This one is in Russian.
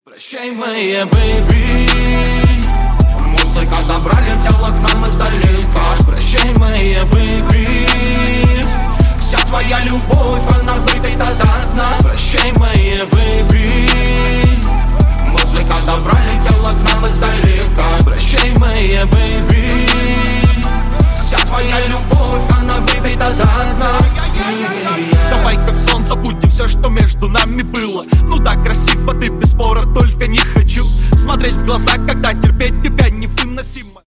Прощай, моя бэйби. Музыка добра летела к нам издалека. Прощай, моя бэйби. Вся твоя любовь, она выпита до дна. Прощай, моя бэйби. Музыка добра летела к нам издалека. Прощай, моя бэйби. Вся твоя любовь, она выпита до дна. Давай как сон забудем все, что между нами было. Ну да, красиво ты, без спора, только не хочу смотреть в глаза, когда